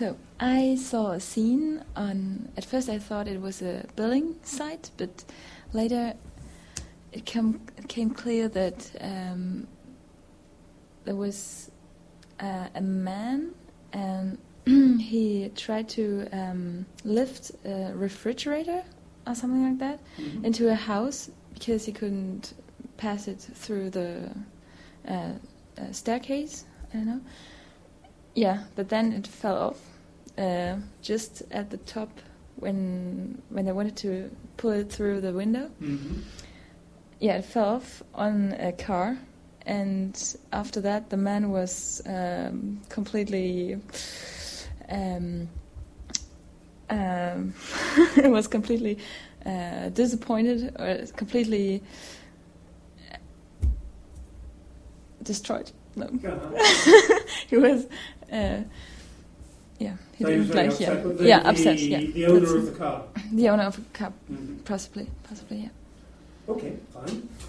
So I saw a scene on. At first, I thought it was a building site, but later it came clear that there was a man, and he tried to lift a refrigerator or something like that into a house because he couldn't pass it through the staircase. I don't know. Yeah, but then it fell off just at the top when they wanted to pull it through the window. Yeah, it fell off on a car, and after that, the man was completely was completely disappointed or completely destroyed. No, he was. Yeah, he So he was didn't very like. upset with Upset. Yeah, the owner of the car. The owner of the car, possibly. Yeah. Okay, fine.